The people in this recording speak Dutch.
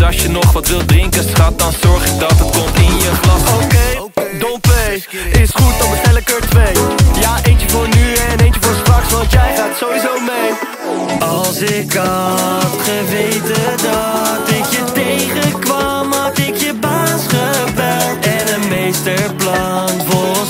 als je nog wat wilt drinken, schat, dan zorg ik dat het komt in je glas. Oké, don't play. Is goed, dan bestel ik er 2. Ja, eentje voor nu en eentje voor straks, want jij gaat sowieso mee. Als ik had geweten dat ik je tegenkwam, had ik je baas gebeld en een meesterplan voor